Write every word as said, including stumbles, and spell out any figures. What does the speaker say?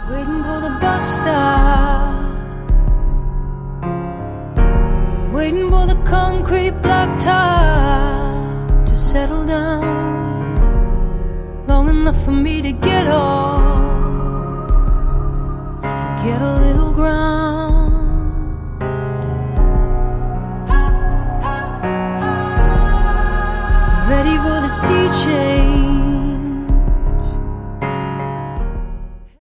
waiting for the bus stop, waiting for the concrete blacktop to settle down, long enough for me to get off and get a little ground. Ready for the sea change,